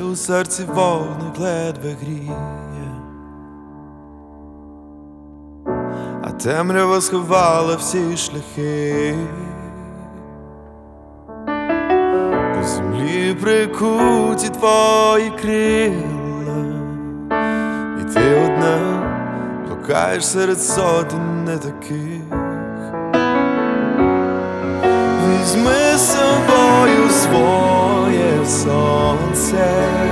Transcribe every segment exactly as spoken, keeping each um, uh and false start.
у серці вогник ледве гріє, а темрява сховала всі шляхи. До землі прикуті твої крила, і ти одна блукаєш серед сотень не таких. Візьми з собою своє сонце,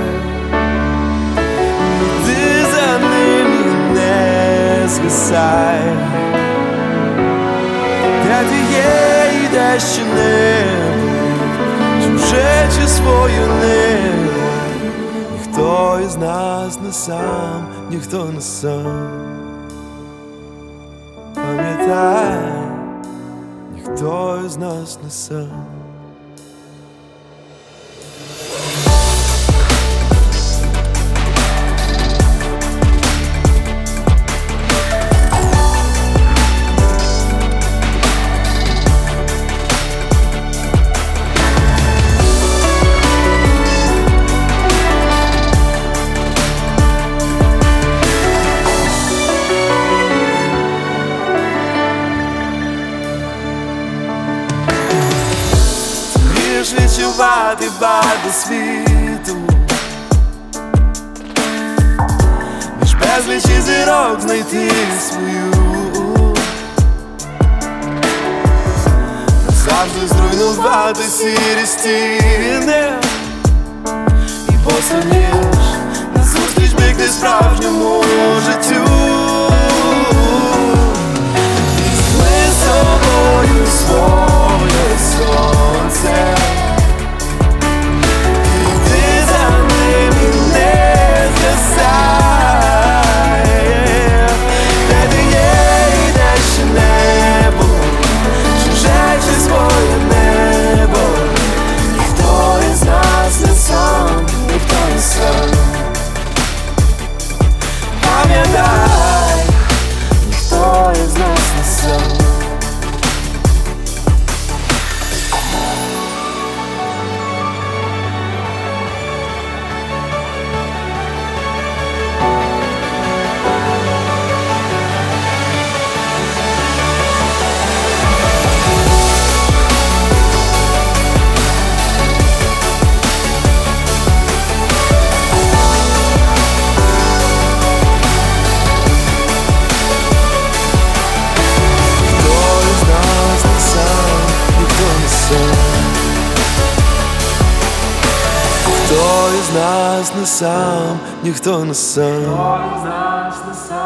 іди за ним і не згасай. Де ти є, йде ще небо, чуже чи своє небо. Ніхто із нас не сам, ніхто не сам. Пам'ятай, ніхто із нас не сам. Відчувати багато світу, між безлічі зірок знайти свою, назавжди зруйнувати сірі стіни і посильніш назустріч бігти справжньому життю. Візьми з собою своє сонце, ніхто із нас не сам, ніхто не сам.